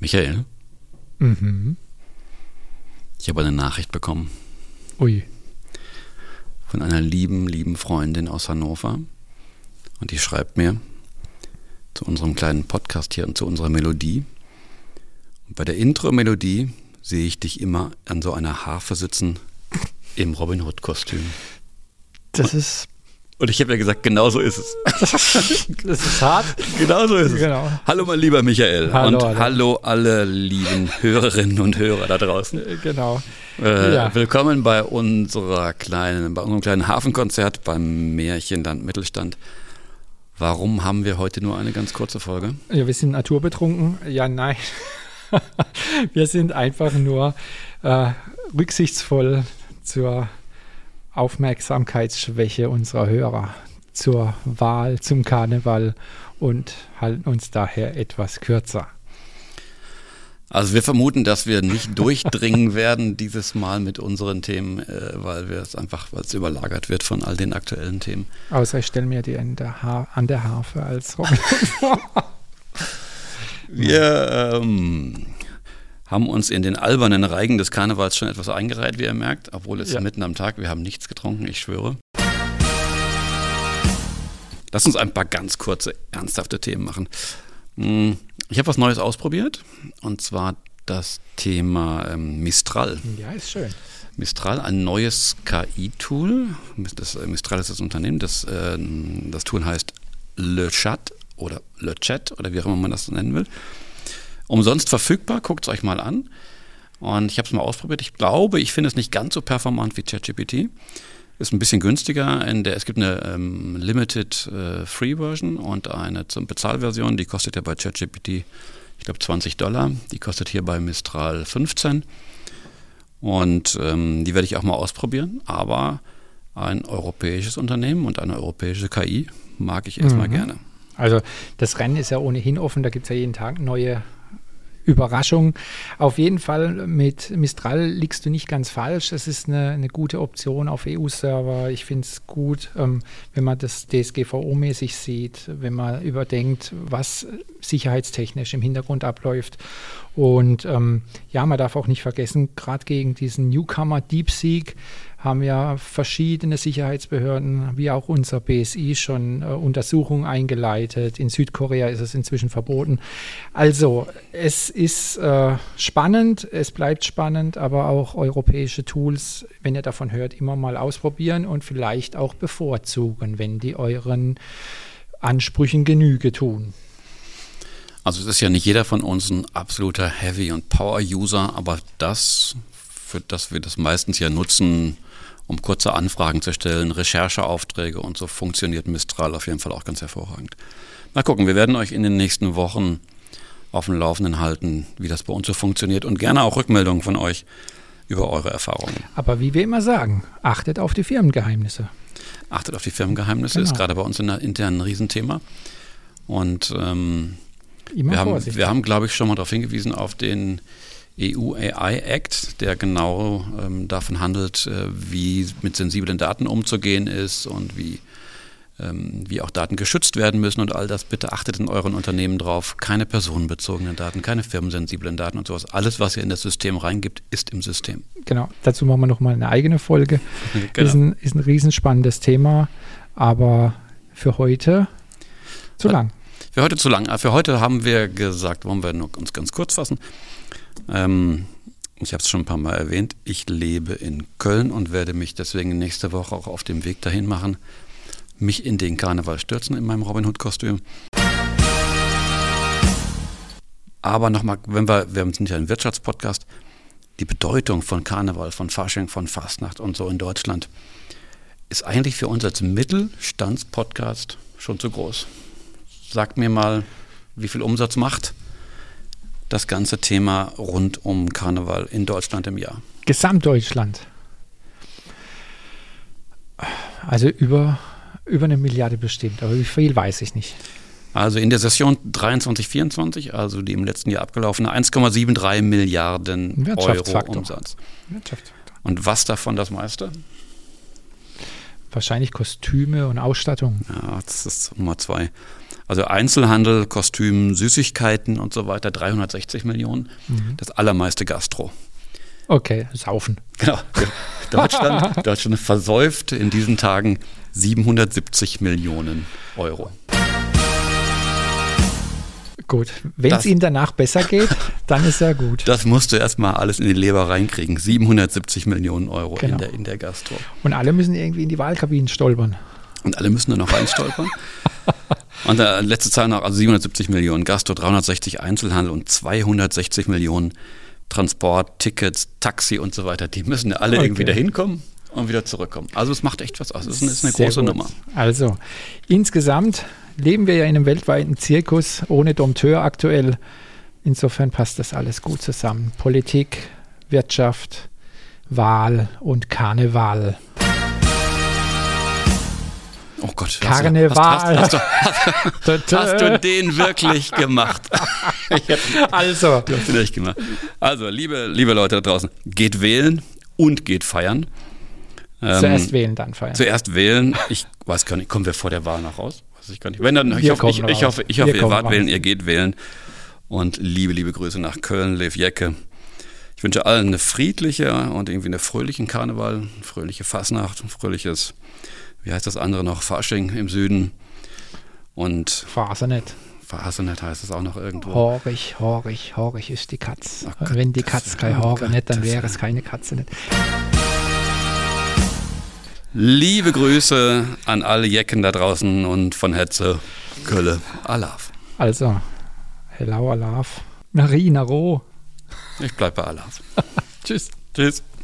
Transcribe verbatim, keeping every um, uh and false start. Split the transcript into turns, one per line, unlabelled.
Michael,
Mhm.
ich habe eine Nachricht bekommen
Ui.
von einer lieben, lieben Freundin aus Hannover. Und die schreibt mir zu unserem kleinen Podcast hier und zu unserer Melodie. Und bei der Intro-Melodie sehe ich dich immer an so einer Harfe sitzen im Robin Hood-Kostüm.
Das ist,
Und ich habe ja gesagt, genau so ist es.
das ist hart.
Genau so ist es.
Genau.
Hallo mein lieber Michael.
Hallo,
und
hallo.
hallo alle lieben Hörerinnen und Hörer da draußen.
Äh, Genau.
Äh,
Ja.
Willkommen bei unserer kleinen, bei unserem kleinen Hafenkonzert beim Märchenland Mittelstand. Warum haben wir heute nur eine ganz kurze Folge?
Ja, wir sind naturbetrunken. Ja, nein. Wir sind einfach nur äh, rücksichtsvoll zur Aufmerksamkeitsschwäche unserer Hörer, zur Wahl, zum Karneval und halten uns daher etwas kürzer.
Also wir vermuten, dass wir nicht durchdringen werden dieses Mal mit unseren Themen, äh, weil wir es einfach, weil es überlagert wird von all den aktuellen Themen.
Außer ich stelle mir die an der, ha- an der Harfe als Robin vor.
Wir ähm, haben uns in den albernen Reigen des Karnevals schon etwas eingereiht, wie ihr merkt, obwohl es
Ja.
mitten am Tag, wir haben nichts getrunken, ich schwöre. Lass uns ein paar ganz kurze, ernsthafte Themen machen. Hm, Ich habe was Neues ausprobiert, und zwar das Thema ähm, Mistral.
Ja, ist schön.
Mistral, ein neues K I-Tool. Das, äh, Mistral ist das Unternehmen. Das, äh, das Tool heißt Le Chat oder Le Chat oder wie auch immer man das nennen will. Umsonst verfügbar, guckt es euch mal an. Und ich habe es mal ausprobiert. Ich glaube, ich finde es nicht ganz so performant wie ChatGPT. Ist ein bisschen günstiger. In der, es gibt eine ähm, Limited äh, Free Version und eine zum Bezahlversion. Die kostet ja bei ChatGPT, ich glaube, zwanzig Dollar. Die kostet hier bei Mistral fünfzehn. Und ähm, die werde ich auch mal ausprobieren. Aber ein europäisches Unternehmen und eine europäische K I mag ich erstmal
Mhm.
gerne.
Also das Rennen ist ja ohnehin offen, da gibt es ja jeden Tag neue Überraschungen. Auf jeden Fall mit Mistral liegst du nicht ganz falsch. Es ist eine, eine gute Option auf E U-Server. Ich finde es gut, ähm, wenn man das D S G V O-mäßig sieht, wenn man überdenkt, was sicherheitstechnisch im Hintergrund abläuft. Und ähm, ja, man darf auch nicht vergessen, gerade gegen diesen Newcomer DeepSeek haben ja verschiedene Sicherheitsbehörden, wie auch unser B S I, schon äh, Untersuchungen eingeleitet. In Südkorea ist es inzwischen verboten. Also, es ist äh, spannend, es bleibt spannend, aber auch europäische Tools, wenn ihr davon hört, immer mal ausprobieren und vielleicht auch bevorzugen, wenn die euren Ansprüchen Genüge tun.
Also es ist ja nicht jeder von uns ein absoluter Heavy- und Power-User, aber das, für das wir das meistens ja nutzen, um kurze Anfragen zu stellen, Rechercheaufträge und so, funktioniert Mistral auf jeden Fall auch ganz hervorragend. Mal gucken, wir werden euch in den nächsten Wochen auf dem Laufenden halten, wie das bei uns so funktioniert, und gerne auch Rückmeldungen von euch über eure Erfahrungen.
Aber wie wir immer sagen, achtet auf die Firmengeheimnisse.
Achtet auf die Firmengeheimnisse,
Genau.
ist gerade bei uns in der internen ein Riesenthema. Und ähm,
Immer
Wir haben,
vorsichtig.
wir haben, glaube ich, schon mal darauf hingewiesen, auf den E U A I Act, der genau ähm, davon handelt, äh, wie mit sensiblen Daten umzugehen ist und wie, ähm, wie auch Daten geschützt werden müssen und all das. Bitte achtet in euren Unternehmen drauf. Keine personenbezogenen Daten, keine firmensensiblen Daten und sowas. Alles, was ihr in das System reingibt, ist im System.
Genau, dazu machen wir nochmal eine eigene Folge.
Genau.
Ist, ein, ist ein riesenspannendes Thema, aber für heute zu lang.
Für heute zu lang. Für heute haben wir gesagt, wollen wir nur uns ganz kurz fassen. Ähm, ich habe es schon ein paar Mal erwähnt, ich lebe in Köln und werde mich deswegen nächste Woche auch auf dem Weg dahin machen, mich in den Karneval stürzen in meinem Robin Hood-Kostüm. Aber nochmal, wenn wir, wir sind ja ein Wirtschaftspodcast, die Bedeutung von Karneval, von Fasching, von Fastnacht und so in Deutschland ist eigentlich für uns als Mittelstandspodcast schon zu groß. Sagt mir mal, wie viel Umsatz macht das ganze Thema rund um Karneval in Deutschland im Jahr?
Gesamtdeutschland. Also über, über eine Milliarde bestimmt, aber wie viel weiß ich nicht.
Also in der Session dreiundzwanzig vierundzwanzig, also die im letzten Jahr abgelaufene, eins Komma dreiundsiebzig Milliarden Euro
Wirtschaftsfaktor.
Umsatz.
Wirtschaftsfaktor.
Und was davon das meiste?
Wahrscheinlich Kostüme und Ausstattung.
Ja, das ist Nummer zwei. Also Einzelhandel, Kostüm, Süßigkeiten und so weiter, dreihundertsechzig Millionen. Mhm. Das allermeiste Gastro.
Okay, saufen.
Genau. Deutschland, Deutschland versäuft in diesen Tagen siebenhundertsiebzig Millionen Euro.
Gut, wenn es Ihnen danach besser geht, dann ist ja gut.
Das musst du erstmal alles in die Leber reinkriegen. siebenhundertsiebzig Millionen Euro
genau.
in, der, in der Gastro.
Und alle müssen irgendwie in die Wahlkabinen stolpern.
Und alle müssen da noch reinstolpern. Und der letzte Zahl noch, also siebenhundertsiebzig Millionen Gastro, dreihundertsechzig Einzelhandel und zweihundertsechzig Millionen Transport, Tickets, Taxi und so weiter. Die müssen ja alle okay. irgendwie da hinkommen und wieder zurückkommen. Also es macht echt was aus. Es ist eine, ist eine große
gut.
Nummer.
Also insgesamt leben wir ja in einem weltweiten Zirkus ohne Dompteur aktuell. Insofern passt das alles gut zusammen. Politik, Wirtschaft, Wahl und Karneval.
Oh Gott.
Karneval.
Hast du, hast, hast, hast du den wirklich gemacht?
Also.
Du hast den echt gemacht. Also, liebe, liebe Leute da draußen, geht wählen und geht feiern.
Ähm, zuerst wählen, dann feiern.
Zuerst wählen. Ich weiß gar nicht, kommen wir vor der Wahl noch raus? Weiß ich gar nicht. Wenn dann, ich hoffe, ich, ich hoffe, ich hoffe ihr wart wählen, ihr geht wählen. Und liebe, liebe Grüße nach Köln, Lev Jecke. Ich wünsche allen eine friedliche und irgendwie eine fröhliche Karneval, eine fröhliche Fasnacht, ein fröhliches, wie heißt das andere noch, Fasching im Süden. Und
Fasernet.
Fasernet heißt es auch noch irgendwo.
Horig, horig, horig ist die Katz.
Oh Gott,
wenn die Katz keine
oh
Haare nicht, dann
das
wäre es keine Katze nicht.
Liebe Grüße an alle Jecken da draußen und von Hetze, Kölle, Alaf.
Also, hello, Alaf. Narina Roh.
Ich bleib bei Alaf.
Tschüss.
Tschüss.